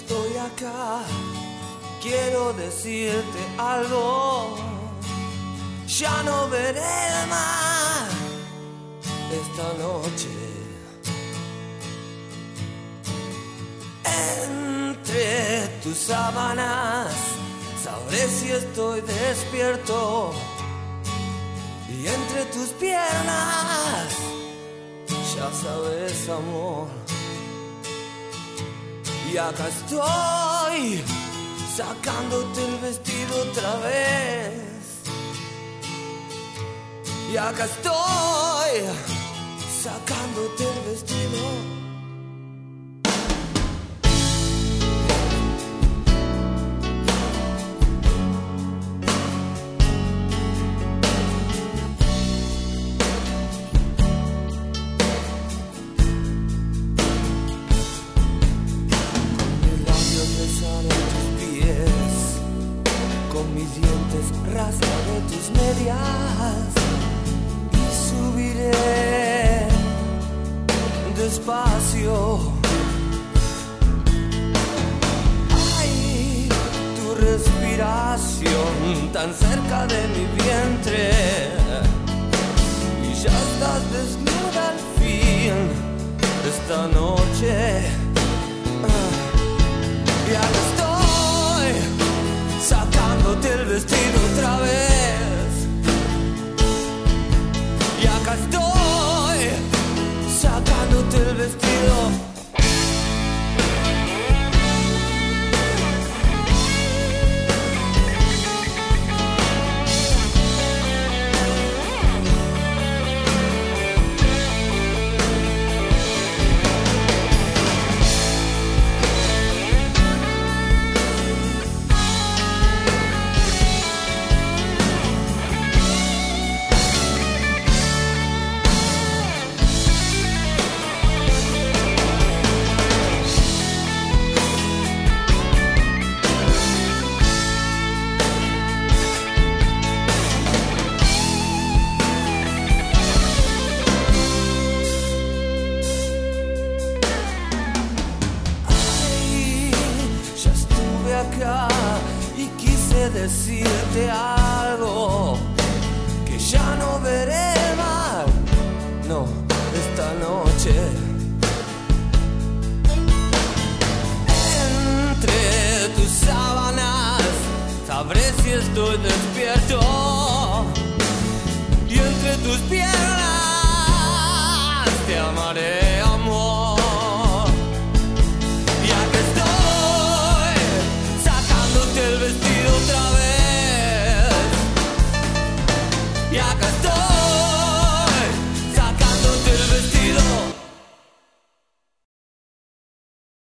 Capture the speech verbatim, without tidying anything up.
estoy acá, quiero decirte algo. Ya no veré el mar esta noche. Entre tus sábanas sabré si estoy despierto. Y entre tus piernas ya sabes, amor. Y acá estoy sacándote el vestido otra vez. Y acá estoy sacándote el vestido. Rasgaré tus medias y subiré despacio. Ay, tu respiración tan cerca de mi vientre. Y ya estás desnuda al fin esta noche. Y acá estoy sacándote el vestido otra vez. Y acá estoy sacándote el vestido. Y quise decirte algo, que ya no veré el mar, no, esta noche. Entre tus sábanas sabré si estoy despierto. Y entre tus piernas te amaré.